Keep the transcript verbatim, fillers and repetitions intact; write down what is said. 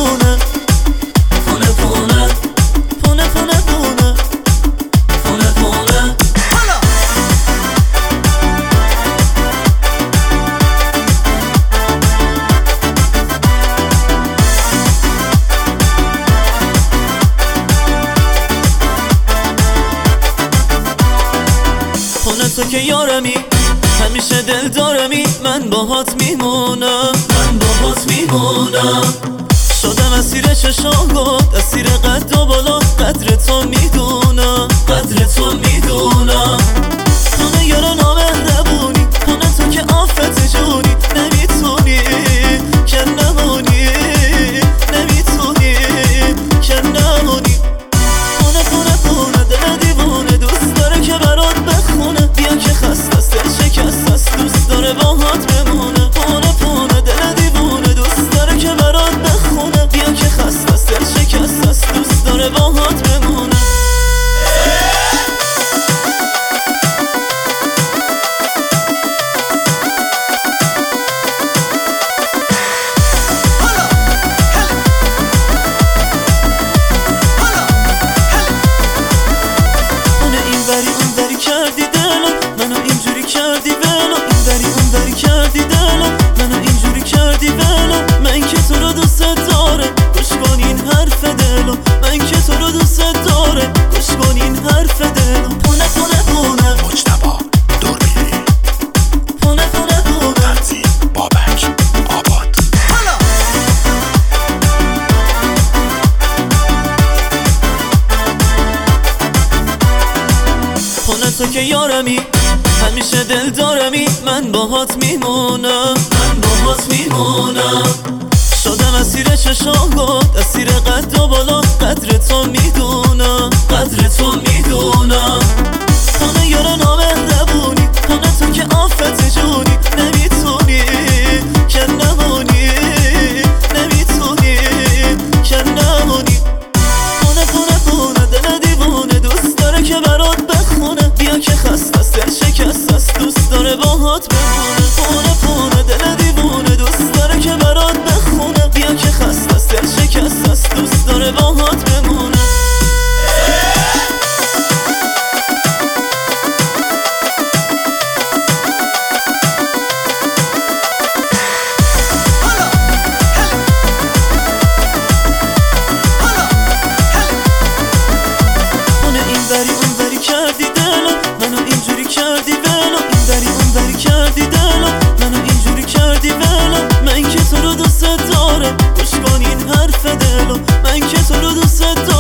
پونه پونه پونه پونه پونه پونه پونه پونه حالا پونه تو که یارمی همیشه دل دارمی من باهات میمونم من باهات میمونم شدم اسیر چشامات اسیر قد و بالا قدر تو میدونم قدر تو میدونم پونه یارو نامهربونی پونه تو که آفت جونی نمیتونی که نمونی نمیتونی که نمونی پونه پونه پونه دل دیوونه دوست داره که برات بخونه بیا که خست است دل شکست است دوست داره باهات بمونه پونه پونه دل دیوونه دوست داره که برات بخونه بیا که خست است دل شکست است دوست داره باهات بمونه کردی دلو منو اینجوری کردی ولو این بری اون بری کردی دلو منو اینجوری کردی ولو من که تو رو دوست داره گوش کن این حرف دلو من که تو رو دوست داره گوش کن این حرف دلو پونه پونه پونه مجتبی دوربینی پونه پونه پونه ترتیب بابک آباد حالا پونه تو که یارمی همیشه دل دارمی من باهات میمونم من باهات میمونم شدم اسیر چشامات اسیر قد و بالا قدر تو میدونم قدر تو میدونم پونه یارو نامهربونی پونه تو که آفت جونی نمیتونی که نمونی نمیتونی که نمونی پونه پونه پونه دل دیوونه دوست داره که برات بخونه بیا که خست است دل شکست است دوست داره باهات بمونه پونه پونه دل دیوونه دوست داره که برات بخونه بیا که خست است دل شکست است دوست داره باهات بمونه بری اون بری کردی دلو منو اینجوری کردی ولو این بری اون بری کردی دلو منو اینجوری کردی ولو من که تو رو دوست دارم گوش کن این حرف دلو من که تو رو دوست دارم